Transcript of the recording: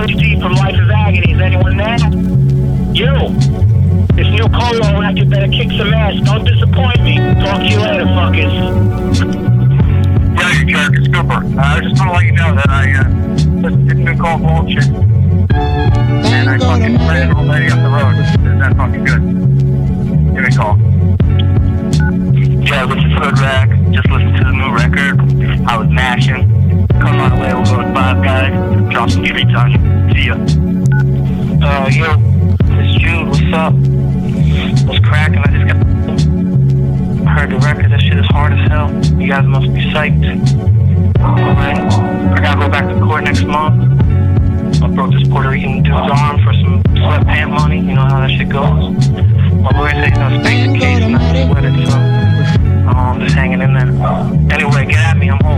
OG from Life is Agony. Is anyone there? You! This new Colo record better kick some ass. Don't disappoint me. Talk to you later, fuckers. Yeah, you jerk. It's Cooper. I just want to let you know that I listened to new called Bullshit. And I fucking ran an old lady up the road. Isn't that fucking good? Give me a call. Yeah, this is Hood Rag. Just listened to the new record. I was mashing. Come on away, we'll go to Five Guys. Drop some treats on you. See ya. Yo, it's Jude. What's up? What's cracking? I just heard the record. That shit is hard as hell. You guys must be psyched. Alright. I gotta go back to court next month. I broke this Puerto Rican dude's arm for some sweatpant money. You know how that shit goes. My lawyer said he's gonna speak the case and I sweat it, so I'm just hanging in there. Anyway, get at me. I'm home.